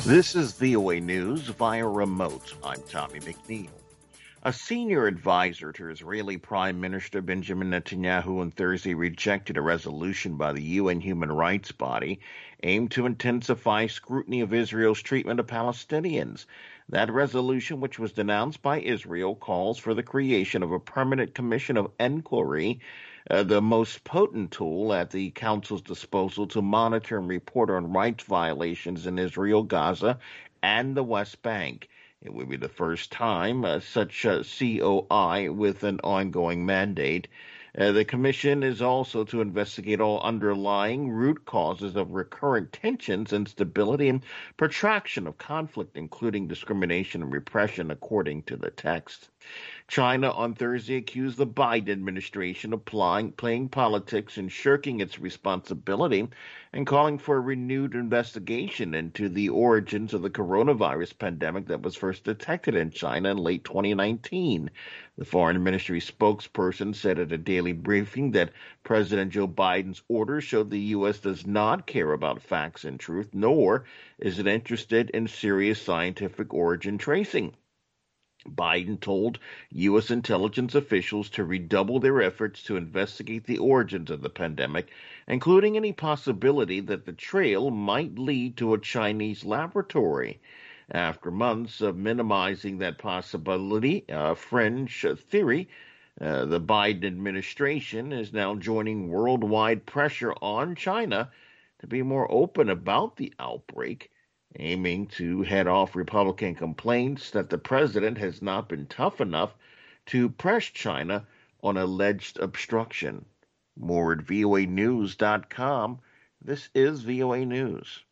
This is VOA News via remote. I'm Tommy McNeil. A senior advisor to Israeli Prime Minister Benjamin Netanyahu on Thursday rejected a resolution by the UN human rights body aimed to intensify scrutiny of Israel's treatment of Palestinians. That resolution, which was denounced by Israel, calls for the creation of a permanent commission of inquiry, the most potent tool at the Council's disposal to monitor and report on rights violations in Israel, Gaza, and the West Bank. It would be the first time such a COI with an ongoing mandate. The commission is also to investigate all underlying root causes of recurrent tensions, instability, and protraction of conflict, including discrimination and repression, according to the text. China on Thursday accused the Biden administration of playing politics and shirking its responsibility and calling for a renewed investigation into the origins of the coronavirus pandemic that was first detected in China in late 2019. The Foreign Ministry spokesperson said at a daily briefing that President Joe Biden's orders showed the U.S. does not care about facts and truth, nor is it interested in serious scientific origin tracing. Biden told U.S. intelligence officials to redouble their efforts to investigate the origins of the pandemic, including any possibility that the trail might lead to a Chinese laboratory. After months of minimizing that possibility, fringe theory, the Biden administration is now joining worldwide pressure on China to be more open about the outbreak, aiming to head off Republican complaints that the president has not been tough enough to press China on alleged obstruction. More at voanews.com. This is VOA News.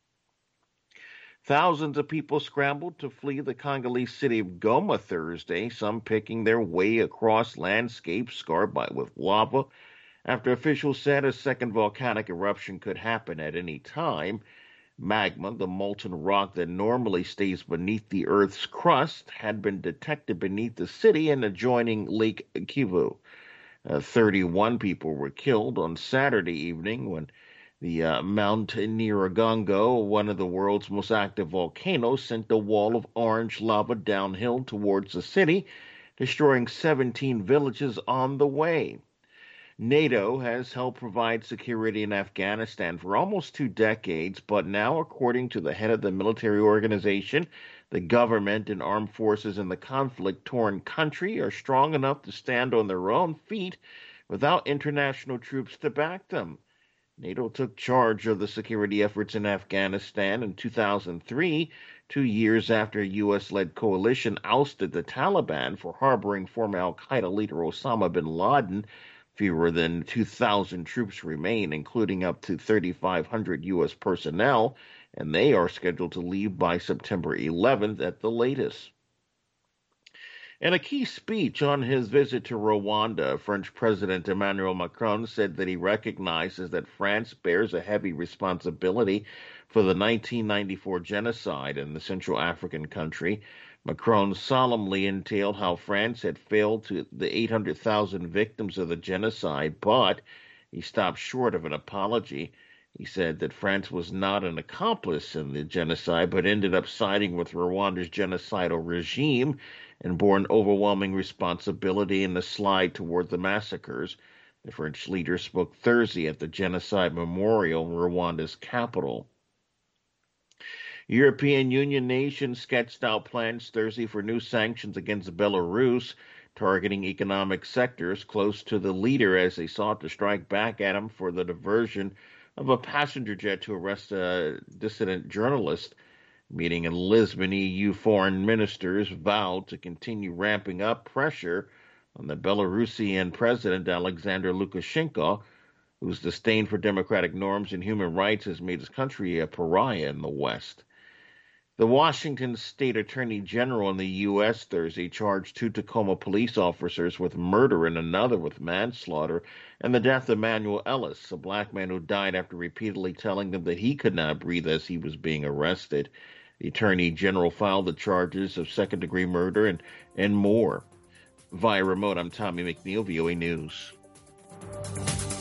Thousands of people scrambled to flee the Congolese city of Goma Thursday, some picking their way across landscapes scarred with lava, after officials said a second volcanic eruption could happen at any time. Magma, the molten rock that normally stays beneath the Earth's crust, had been detected beneath the city and adjoining Lake Kivu. 31 people were killed on Saturday evening when the Mount Nyiragongo, one of the world's most active volcanoes, sent a wall of orange lava downhill towards the city, destroying 17 villages on the way. NATO has helped provide security in Afghanistan for almost 2 decades, but now, according to the head of the military organization, the government and armed forces in the conflict-torn country are strong enough to stand on their own feet without international troops to back them. NATO took charge of the security efforts in Afghanistan in 2003, 2 years after a U.S.-led coalition ousted the Taliban for harboring former al-Qaeda leader Osama bin Laden. Fewer than 2,000 troops remain, including up to 3,500 U.S. personnel, and they are scheduled to leave by September 11th at the latest. In a key speech on his visit to Rwanda, French President Emmanuel Macron said that he recognizes that France bears a heavy responsibility for the 1994 genocide in the Central African country. Macron solemnly entailed how France had failed to the 800,000 victims of the genocide, but he stopped short of an apology. He said that France was not an accomplice in the genocide, but ended up siding with Rwanda's genocidal regime and bore an overwhelming responsibility in the slide toward the massacres. The French leader spoke Thursday at the Genocide Memorial in Rwanda's capital. European Union nations sketched out plans Thursday for new sanctions against Belarus, targeting economic sectors close to the leader as they sought to strike back at him for the diversion of a passenger jet to arrest a dissident journalist. Meeting in Lisbon, EU foreign ministers vowed to continue ramping up pressure on the Belarusian president Alexander Lukashenko, whose disdain for democratic norms and human rights has made his country a pariah in the West. The Washington State Attorney General in the U.S. Thursday charged 2 Tacoma police officers with murder and another with manslaughter and the death of Manuel Ellis, a black man who died after repeatedly telling them that he could not breathe as he was being arrested. The Attorney General filed the charges of second-degree murder and more. Via remote, I'm Tommy McNeil, VOA News.